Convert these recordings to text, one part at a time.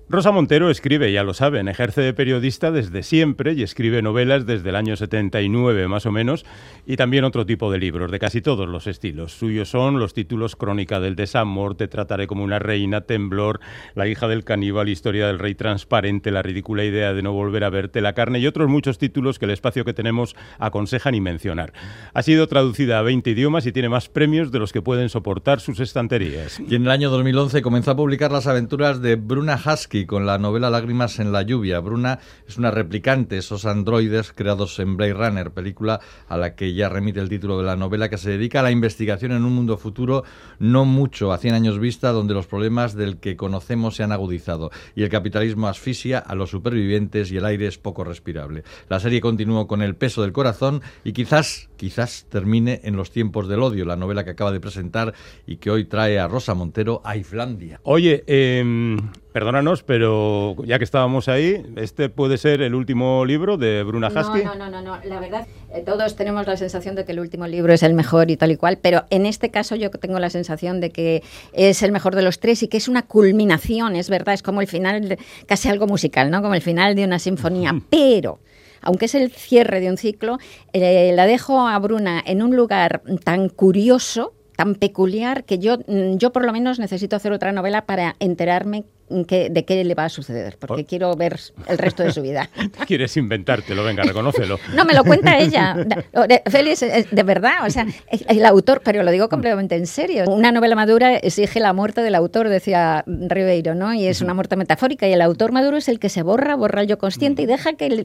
Rosa Montero escribe, ya lo saben, ejerce de periodista desde siempre y escribe novelas desde el año 79 más o menos, y también otro tipo de libros, de casi todos los estilos. Suyos son los títulos Crónica del desamor, Te trataré como una reina, Temblor, La hija del caníbal, Historia del rey transparente, La ridícula idea de no volver a verte, La carne y otros muchos títulos que el espacio que tenemos aconseja ni mencionar. Ha sido traducida a 20 idiomas y tiene más premios de los que pueden soportar sus estanterías. Y en el año 2011 comenzó a publicar las aventuras de Bruna Husky con la novela Lágrimas en la lluvia. Bruna es una replicante, esos androides creados en Blade Runner, película a la que ya remite el título de la novela, que se dedica a la investigación en un mundo futuro no mucho a 100 años vista, donde los problemas del que conocemos se han agudizado y el capitalismo asfixia a los supervivientes y el aire es poco respirable. La serie continuó con El peso del corazón y quizás termine en Los tiempos del odio, la novela que acaba de presentar y que hoy trae a Rosa Montero a Islandia. Oye, perdónanos, pero ya que estábamos ahí, ¿este puede ser el último libro de Bruna Husky? No. La verdad, todos tenemos la sensación de que el último libro es el mejor y tal y cual, pero en este caso yo tengo la sensación de que es el mejor de los tres y que es una culminación, es verdad, es como el final, casi algo musical, ¿no? Como el final de una sinfonía, pero aunque es el cierre de un ciclo, la dejo a Bruna en un lugar tan curioso, tan peculiar, que yo por lo menos necesito hacer otra novela para enterarme de qué le va a suceder, porque quiero ver el resto de su vida. ¿Quieres inventártelo? Venga, reconócelo. No, me lo cuenta ella. Félix, de verdad, o sea, el autor, pero lo digo completamente en serio. Una novela madura exige la muerte del autor, decía Ribeiro, ¿no? Y es una muerte metafórica, y el autor maduro es el que se borra el yo consciente y deja que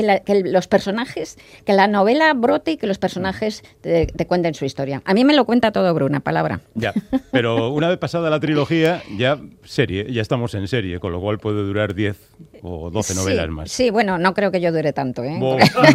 los personajes, que la novela brote y que los personajes te cuenten su historia. A mí me lo cuenta todo Bruna, palabra. Ya, pero una vez pasada la trilogía, ya estamos en serie, con lo cual puede durar 10 o 12 novelas más. Sí, bueno, no creo que yo dure tanto, ¿eh?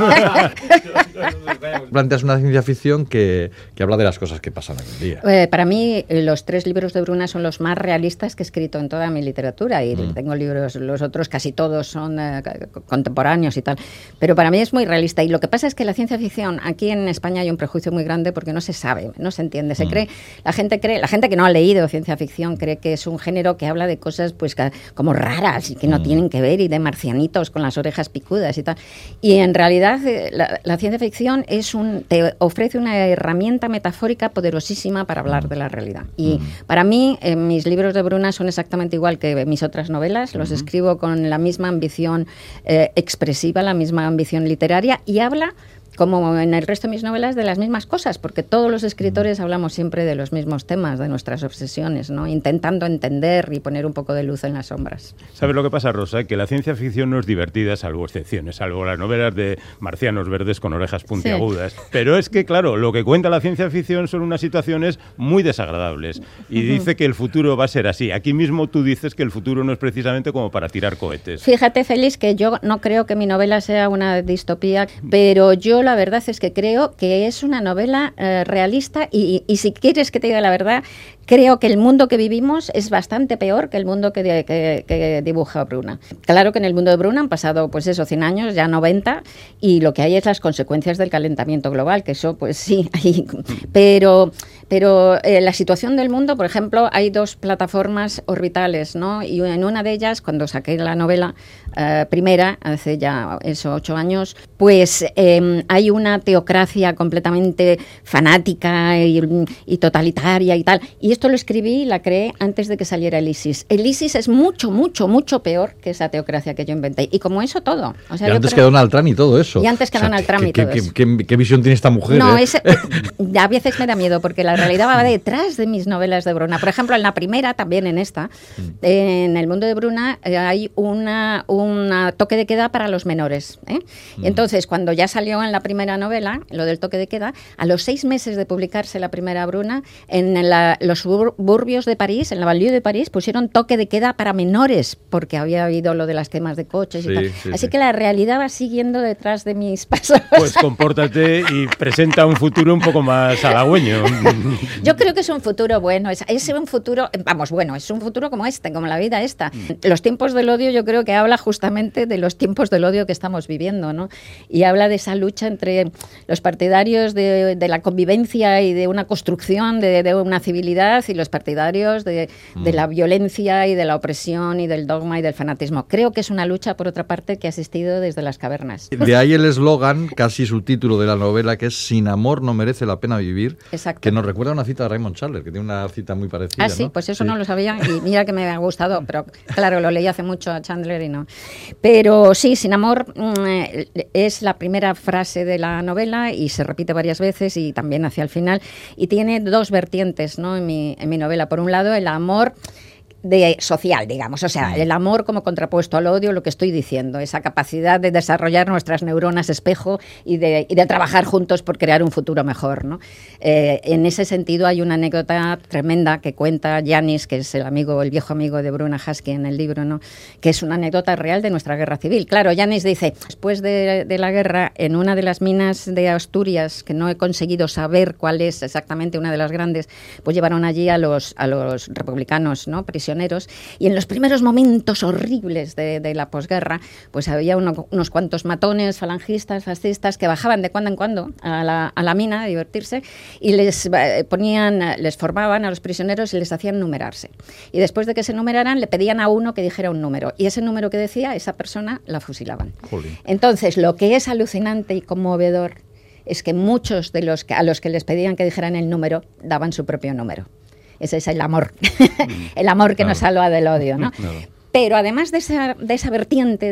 Planteas una ciencia ficción que habla de las cosas que pasan hoy en día. Para mí, los 3 libros de Bruna son los más realistas que he escrito en toda mi literatura, y tengo libros, los otros casi todos son contemporáneos y tal, pero para mí es muy realista, y lo que pasa es que la ciencia ficción, aquí en España hay un prejuicio muy grande porque no se sabe, no se entiende, la gente que no ha leído ciencia ficción cree que es un género que habla de cosas pues como raras y que no tienen que ver, y de marcianitos con las orejas picudas y tal. Y en realidad la ciencia ficción te ofrece una herramienta metafórica poderosísima para hablar de la realidad. Y para mí, mis libros de Bruna son exactamente igual que mis otras novelas. Los escribo con la misma ambición expresiva, la misma ambición literaria, y habla, como en el resto de mis novelas, de las mismas cosas, porque todos los escritores hablamos siempre de los mismos temas, de nuestras obsesiones, ¿no? Intentando entender y poner un poco de luz en las sombras. ¿Sabes lo que pasa, Rosa? Que la ciencia ficción no es divertida, salvo excepciones, salvo las novelas de marcianos verdes con orejas puntiagudas. Sí. Pero es que, claro, lo que cuenta la ciencia ficción son unas situaciones muy desagradables. Y dice que el futuro va a ser así. Aquí mismo tú dices que el futuro no es precisamente como para tirar cohetes. Fíjate, Félix, que yo no creo que mi novela sea una distopía, pero yo la verdad es que creo que es una novela realista, y si quieres que te diga la verdad, creo que el mundo que vivimos es bastante peor que el mundo que dibuja Bruna. Claro que en el mundo de Bruna han pasado, pues eso, 100 años, ya 90, y lo que hay es las consecuencias del calentamiento global, que eso, pues sí, pero la situación del mundo, por ejemplo, hay 2 plataformas orbitales, ¿no? Y en una de ellas, cuando saqué la novela primera, hace ya 8 años, pues hay una teocracia completamente fanática y totalitaria y tal. Y esto lo escribí y la creé antes de que saliera el ISIS. El ISIS es mucho, mucho, mucho peor que esa teocracia que yo inventé. Y como eso todo. O sea, y antes que Donald Trump y todo eso. Y antes que Donald Trump y todo eso. ¿Qué visión tiene esta mujer? No, a veces me da miedo, porque la realidad va detrás de mis novelas de Bruna. Por ejemplo, en la primera, también en esta, en El mundo de Bruna, hay un toque de queda para los menores, ¿eh? Y entonces, cuando ya salió en la primera novela, lo del toque de queda, a los 6 meses de publicarse la primera Bruna, en los suburbios de París, en la banlieue de París, pusieron toque de queda para menores, porque había habido lo de las quemas de coches y tal. Así que la realidad va siguiendo detrás de mis pasos. Pues compórtate y presenta un futuro un poco más halagüeño. Yo creo que es un futuro bueno, es un futuro, es un futuro como como la vida esta. Los tiempos del odio, yo creo que habla justamente de los tiempos del odio que estamos viviendo, ¿no? Y habla de esa lucha entre los partidarios de la convivencia y de una construcción de una civilidad libertad y los partidarios de la violencia y de la opresión y del dogma y del fanatismo. Creo que es una lucha, por otra parte, que ha existido desde las cavernas. De ahí el eslogan, casi subtítulo de la novela, que es "Sin amor no merece la pena vivir", Exacto. que nos recuerda a una cita de Raymond Chandler, que tiene una cita muy parecida. Ah, sí, ¿no? pues eso no lo sabía y mira que me ha gustado, pero claro, lo leí hace mucho a Chandler y no. Pero sí, Sin amor es la primera frase de la novela y se repite varias veces y también hacia el final, y tiene dos vertientes, ¿no? en mi novela. Por un lado, el amor social, digamos, o sea, el amor como contrapuesto al odio, lo que estoy diciendo, esa capacidad de desarrollar nuestras neuronas espejo y de trabajar juntos por crear un futuro mejor, ¿no? En ese sentido hay una anécdota tremenda que cuenta Yanis, que es el viejo amigo de Bruna Husky en el libro, ¿no? Que es una anécdota real de nuestra guerra civil. Claro, Yanis dice, después de la guerra, en una de las minas de Asturias, que no he conseguido saber cuál es exactamente, una de las grandes, pues llevaron allí a los republicanos, ¿no? Prisioneros, y en los primeros momentos horribles de la posguerra, pues había unos cuantos matones, falangistas, fascistas, que bajaban de cuando en cuando a la mina a divertirse y les formaban a los prisioneros y les hacían numerarse. Y después de que se numeraran, le pedían a uno que dijera un número, y ese número que decía, esa persona la fusilaban. Jolín. Entonces, lo que es alucinante y conmovedor es que muchos a los que les pedían que dijeran el número, daban su propio número. Ese es el amor, el amor que nos salva del odio, ¿no? Pero además de esa vertiente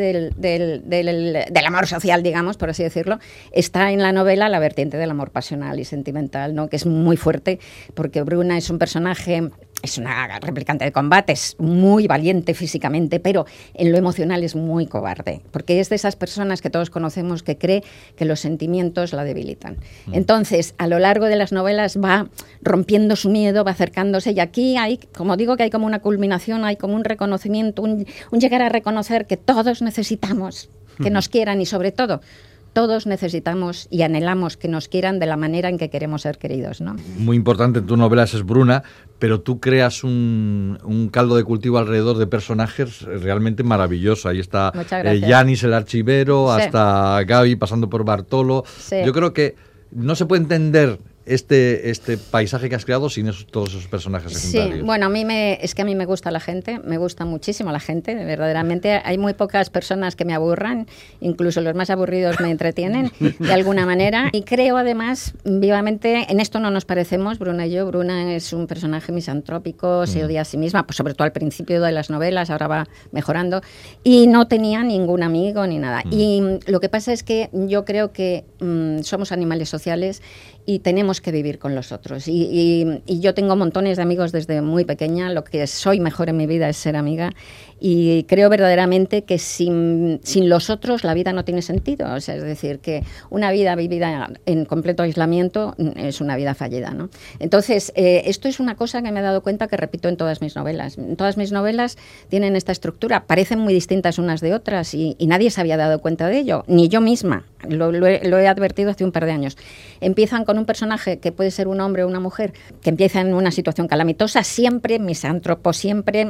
del amor social, digamos, por así decirlo, está en la novela la vertiente del amor pasional y sentimental, ¿no? Que es muy fuerte, porque Bruna es un personaje, es una replicante de combate, es muy valiente físicamente, pero en lo emocional es muy cobarde, porque es de esas personas que todos conocemos que cree que los sentimientos la debilitan. Entonces, a lo largo de las novelas va rompiendo su miedo, va acercándose, y aquí hay, como digo, que hay como una culminación, hay como un reconocimiento, un llegar a reconocer que todos necesitamos que nos quieran, y sobre todo, todos necesitamos y anhelamos que nos quieran de la manera en que queremos ser queridos, ¿no? Muy importante en tu novela es Bruna, pero tú creas un caldo de cultivo alrededor de personajes realmente maravilloso. Ahí está Yanis, el archivero, sí, hasta Gaby, pasando por Bartolo. Sí. Yo creo que no se puede entender este paisaje que has creado sin todos esos personajes secundarios. Sí, bueno, a mí me gusta la gente, me gusta muchísimo la gente, verdaderamente. Hay muy pocas personas que me aburran, incluso los más aburridos me entretienen de alguna manera. Y creo además, vivamente, en esto no nos parecemos, Bruna y yo. Bruna es un personaje misantrópico, se odia a sí misma, pues sobre todo al principio de las novelas, ahora va mejorando, y no tenía ningún amigo ni nada. Y lo que pasa es que yo creo que somos animales sociales y tenemos que vivir con los otros. Y yo tengo montones de amigos desde muy pequeña. Lo que soy mejor en mi vida es ser amiga. Y creo verdaderamente que sin los otros la vida no tiene sentido. O sea, es decir, que una vida vivida en completo aislamiento es una vida fallida, ¿no? Entonces, esto es una cosa que me he dado cuenta que repito en todas mis novelas. Todas mis novelas tienen esta estructura. Parecen muy distintas unas de otras y nadie se había dado cuenta de ello, ni yo misma. Lo he advertido hace un par de años. Empiezan con un personaje que puede ser un hombre o una mujer, que empieza en una situación calamitosa, siempre misántropo, siempre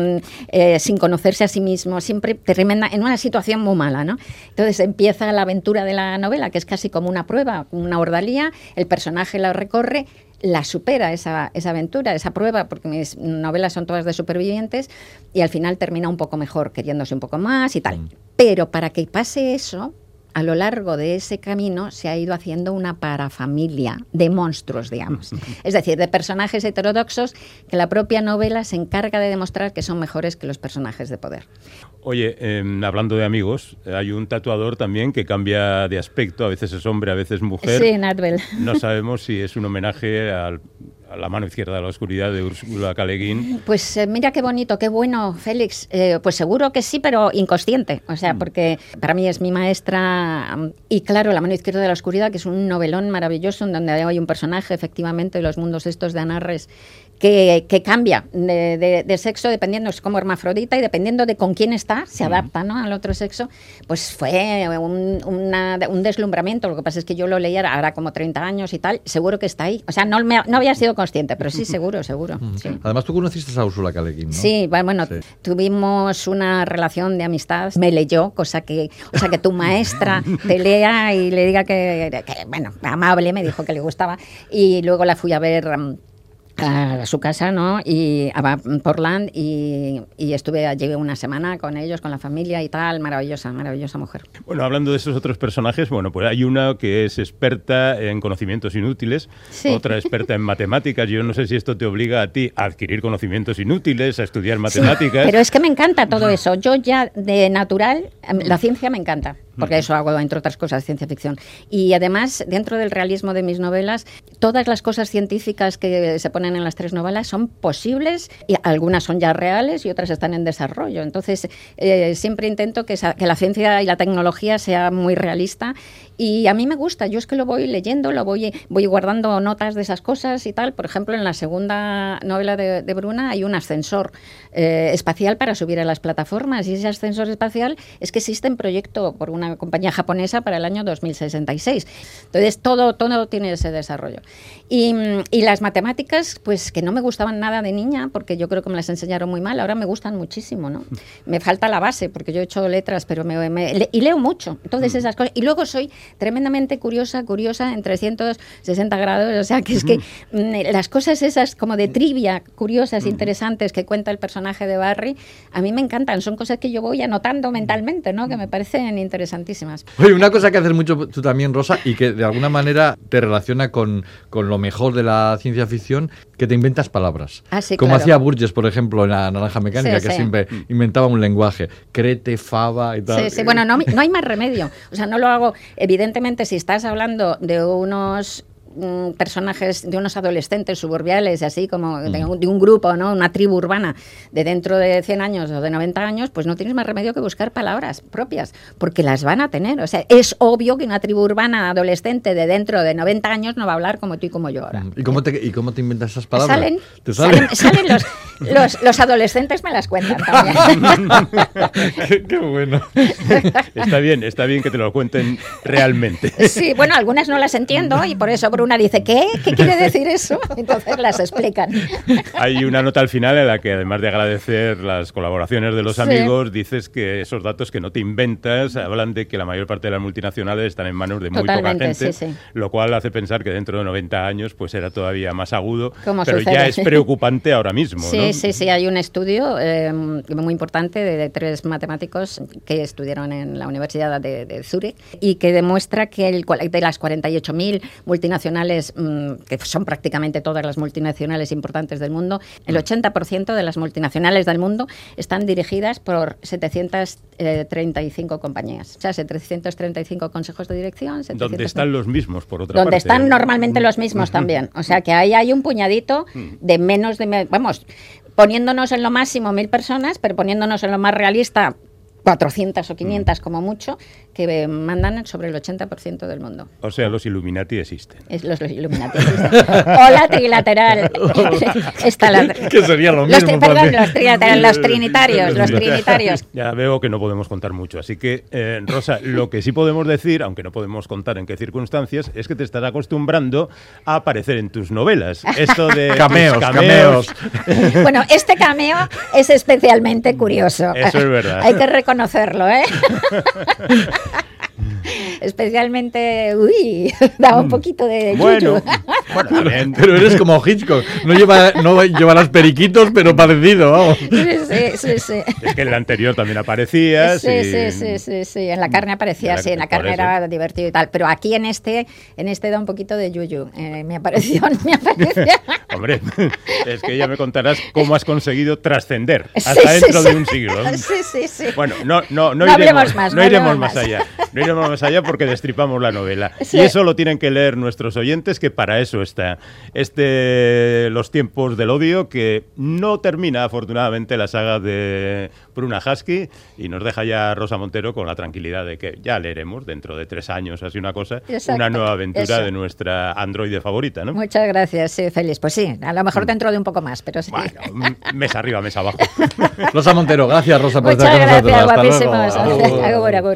sin conocerse a sí mismo, siempre tremenda, en una situación muy mala, ¿no? Entonces empieza la aventura de la novela, que es casi como una prueba, una ordalía, el personaje la recorre, la supera esa aventura, esa prueba, porque mis novelas son todas de supervivientes, y al final termina un poco mejor, queriéndose un poco más y tal. Pero para que pase eso, a lo largo de ese camino se ha ido haciendo una parafamilia de monstruos, digamos. Es decir, de personajes heterodoxos que la propia novela se encarga de demostrar que son mejores que los personajes de poder. Oye, hablando de amigos, hay un tatuador también que cambia de aspecto, a veces es hombre, a veces mujer. Sí, Nadbel. No sabemos si es un homenaje a la mano izquierda de la oscuridad de Úrsula K. Le Guin. Pues mira qué bonito, qué bueno, Félix. Pues seguro que sí, pero inconsciente. O sea, porque para mí es mi maestra. Y claro, La mano izquierda de la oscuridad, que es un novelón maravilloso en donde hay un personaje, efectivamente, los mundos estos de Anarres, que cambia de sexo dependiendo, es como hermafrodita, y dependiendo de con quién está, se adapta, ¿no?, al otro sexo. Pues fue un deslumbramiento. Lo que pasa es que yo lo leía ahora como 30 años y tal, seguro que está ahí. O sea, no había sido consciente, pero sí, seguro. Sí. Además, tú conociste a Úrsula K. Le Guin, ¿no? Sí, bueno, sí. Tuvimos una relación de amistad, me leyó, o sea, que tu maestra te lea y le diga que bueno, amable, me dijo que le gustaba, y luego la fui a ver a su casa, ¿no? Y a Portland y llegué una semana con ellos, con la familia y tal, maravillosa mujer. Bueno, hablando de esos otros personajes, bueno, pues hay una que es experta en conocimientos inútiles, sí. Otra experta en matemáticas. Yo no sé si esto te obliga a ti a adquirir conocimientos inútiles, a estudiar matemáticas. Sí, pero es que me encanta todo eso. Yo ya de natural, la ciencia me encanta. Porque eso hago, entre otras cosas, ciencia ficción. Y además, dentro del realismo de mis novelas, todas las cosas científicas que se ponen en las 3 novelas son posibles, y algunas son ya reales y otras están en desarrollo. Entonces, siempre intento que la ciencia y la tecnología sea muy realista. Y a mí me gusta, yo es que lo voy leyendo, voy guardando notas de esas cosas y tal. Por ejemplo, en la segunda novela de Bruna hay un ascensor espacial para subir a las plataformas, y ese ascensor espacial es que existe en proyecto por una compañía japonesa para el año 2066. Entonces, todo tiene ese desarrollo. Y las matemáticas, pues que no me gustaban nada de niña, porque yo creo que me las enseñaron muy mal, ahora me gustan muchísimo, ¿no? Me falta la base, porque yo he hecho letras, pero y leo mucho. Entonces, esas cosas. Y luego soy tremendamente curiosa en 360 grados, o sea, que es que las cosas esas como de trivia, curiosas, interesantes, que cuenta el personaje de Barry, a mí me encantan, son cosas que yo voy anotando mentalmente, ¿no? Que me parecen interesantísimas. Oye, una cosa que haces mucho tú también, Rosa, y que de alguna manera te relaciona con lo mejor de la ciencia ficción, que te inventas palabras. Ah, sí, como claro. hacía Burgess, por ejemplo, en La Naranja Mecánica, que siempre inventaba un lenguaje, crete, fava y tal. Sí, bueno, no hay más remedio. O sea, no lo hago. Evidentemente, si estás hablando de unos personajes, de unos adolescentes suburbiales, así como de un grupo, ¿no? Una tribu urbana de dentro de 100 años o de 90 años, pues no tienes más remedio que buscar palabras propias, porque las van a tener. O sea, es obvio que una tribu urbana adolescente de dentro de 90 años no va a hablar como tú y como yo ahora. ¿Y cómo te inventas esas palabras? Salen los adolescentes, me las cuentan también. Qué bueno. Está bien que te lo cuenten realmente. Sí, bueno, algunas no las entiendo y por eso Bruna dice, ¿qué quiere decir eso? Entonces las explican. Hay una nota al final en la que, además de agradecer las colaboraciones de los amigos, dices que esos datos que no te inventas hablan de que la mayor parte de las multinacionales están en manos de muy poca gente, lo cual hace pensar que dentro de 90 años pues será todavía más agudo, pero ya es preocupante ahora mismo, ¿no? Sí, hay un estudio muy importante de 3 matemáticos que estudiaron en la Universidad de Zúrich y que demuestra que de las 48.000 multinacionales, que son prácticamente todas las multinacionales importantes del mundo, el 80% de las multinacionales del mundo están dirigidas por 735 compañías. O sea, 735 consejos de dirección. Donde están los mismos, por otra parte. Donde parte. están normalmente los mismos también. O sea, que ahí hay un puñadito de menos de... Vamos, poniéndonos en lo máximo 1.000 personas, pero poniéndonos en lo más realista 400 o 500 como mucho, que mandan sobre el 80% del mundo. O sea, los Illuminati existen. Los Illuminati existen. O la trilateral. Que sería lo mismo. Los trilaterales, los trinitarios. Ya veo que no podemos contar mucho. Así que, Rosa, lo que sí podemos decir, aunque no podemos contar en qué circunstancias, es que te estás acostumbrando a aparecer en tus novelas. Esto de cameos. Bueno, este cameo es especialmente curioso. Eso es verdad. Hay que reconocerlo, ¿eh? Especialmente, daba un poquito de bueno, también. Pero eres como Hitchcock, no llevarás periquitos, pero parecido, vamos. Sí. Es que en el anterior también aparecías. Sí, en la carne aparecía, en la carne era divertido y tal, pero aquí en este da un poquito de yuyu, mi aparición. Hombre, es que ya me contarás cómo has conseguido trascender hasta dentro de un siglo. Sí. Bueno, no iremos más allá. No iremos más allá porque destripamos la novela. Sí. Y eso lo tienen que leer nuestros oyentes, que para eso está. Los tiempos del odio, que no termina afortunadamente la saga de Bruna Husky, y nos deja ya Rosa Montero con la tranquilidad de que ya leeremos dentro de 3 años, así una cosa, una nueva aventura de nuestra androide favorita, ¿no? Muchas gracias, Félix. Pues sí, a lo mejor dentro de un poco más, pero sí. Bueno, mesa arriba, mesa abajo. Rosa Montero, gracias, Rosa, por estar con nosotros. Muchas gracias, guapísimos. Agur.